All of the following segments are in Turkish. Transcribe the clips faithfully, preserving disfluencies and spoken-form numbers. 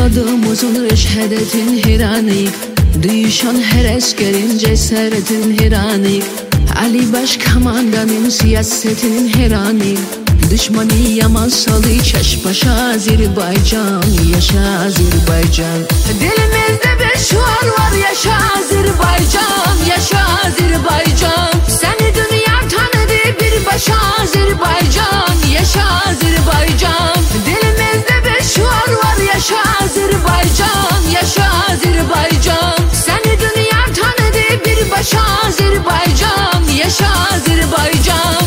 Ordumuzun reşhedetin hiranıyık, duyuşan her eskerin cesaretin hiranıyık. Ali Başkomandanın siyasetinin hiranıyık. Düşmanı yaman salı çeş başa Azerbaycan, yaşa Azerbaycan. Dilimizde bir şuar var, yaşa Azerbaycan, yaşa Azerbaycan. Seni dünya tanıdı bir başa Azerbaycan, yaşa Azerbaycan. Dilimizde bir şuar var, yaşa Azerbaycan, yaşa Azerbaycan. Seni dünya tanıdı bir başa Azerbaycan, yaşa Azerbaycan.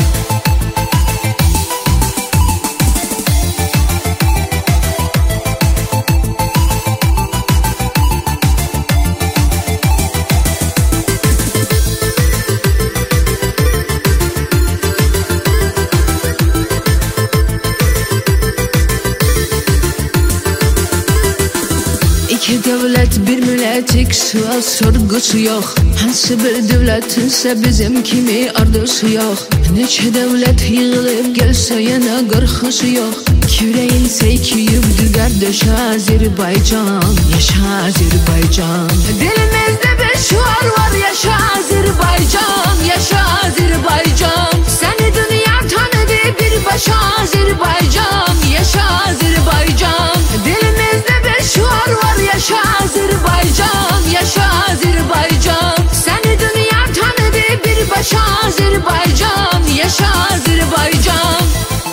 İki devlet bir milletik, sual sorgusu yok. Hansı bir devletinse bizim kimi ardısı yok. Neçe devlet yığılıp gelse yana qorxusu yok. Küreğin seykiyibdir kardeş Azerbaycan, yaşa Azerbaycan. Dilimizde bir şuar var, yaşa Azerbaycan, yaşa Azerbaycan. Seni dünya tanıdı bir başa Azerbaycan, yaşa Azerbaycan. Dilimizde bir şuar var, yaşa Azerbaycan, yaşa Azerbaycan. Seni dünya tanıdı bir başa Azerbaycan, yaşa Azerbaycan.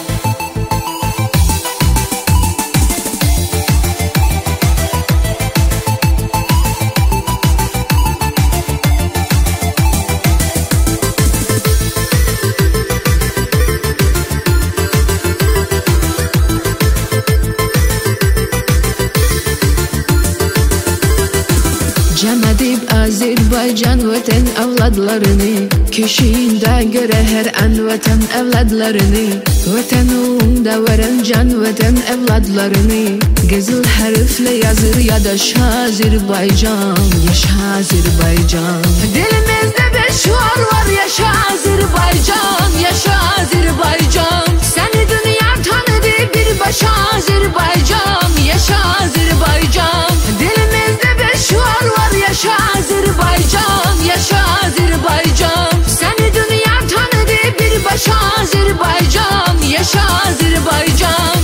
Cem edip Azerbaycan vatan evladlarını, kişiğinde göre her an vatan evladlarını. Vatanında veren can vatan evladlarını, Qızıl harfle yazır yadaşa Azerbaycan, yaşa Azerbaycan. Dilimizde bir şuar var, yaşa Azerbaycan, yaşa Azerbaycan. Seni dünya tanıdı bir başa Azerbaycan, yaşa Azerbaycan. Dilimizde bir şuar var, yaşa Azerbaycan, yaşa Azerbaycan. Seni dünya tanıdı bir başa Azerbaycan, yaşa Azerbaycan.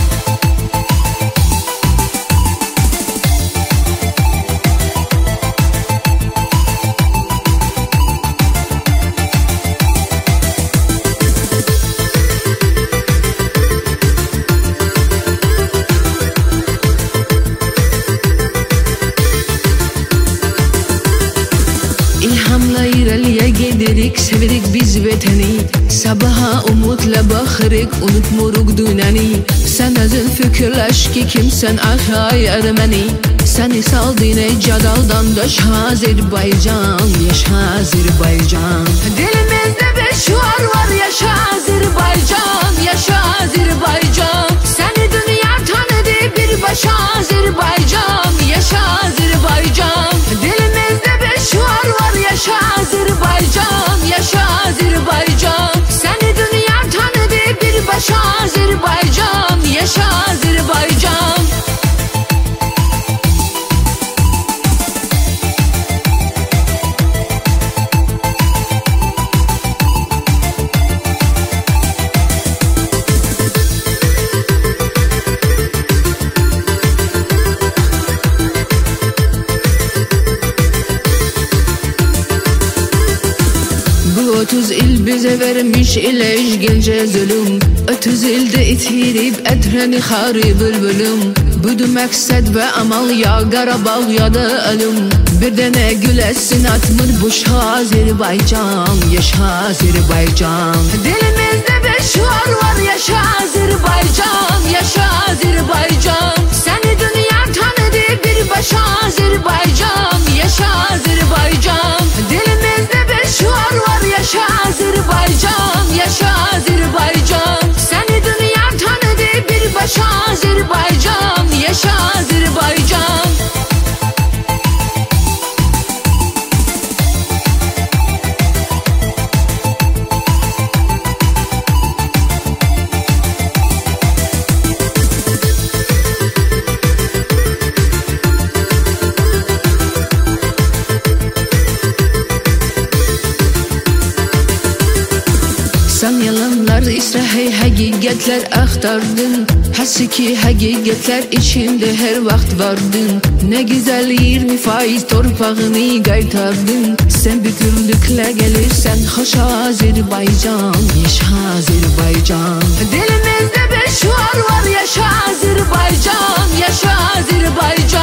İlhamla irəliyə gedirik, sevirik biz vətəni. Sabaha umutla baxırıq, unutmuruq dünəni. Sən özün fikirləş ki, kimsən axay erməni. Səni saldın ey cadaldan daş Azerbaycan, yaşa Azerbaycan. Dilimizde bir şuar var, yaşa Azerbaycan, yaşa Azerbaycan. Səni dünya tanıdı bir başa Azerbaycan, yaşa Azerbaycan. Dilimizde bir şuar var, yaşa Azerbaycan, yaşa Azerbaycan. Səni dünya tanıdı bir başa Azerbaycan, yaşa Azerbaycan. Otuz il bize vermiş ile işgence zulüm. Otuz ilde itirip etreni xari bülbülüm. Budu məqsəd ve amal ya Qarabağ ya da ölüm. Bir dene gülesin atmır boş Azerbaycan, yaşa Azerbaycan. Dilimizde bir şuar var, yaşa Azerbaycan, yaşa Azerbaycan. Seni dünya tanıdı bir başa Azerbaycan, yaşa Azerbaycan. Dilimizde bir şuar var, yaşa Azerbaycan, yaşa Azerbaycan. Seni dünya tanıdı bir başa Azerbaycan, yaşa Azerbaycan. ziynetler aktardın. Hasiki hakikatler içinde her vakit vardın. Ne güzel yirmi faiz torpağını kaytardın. Sen bütünlükle gelirsen hoş Azerbaycan, yaşa Azerbaycan. Dilimizde bir şuar var, yaşa Azerbaycan, yaşa Azerbaycan.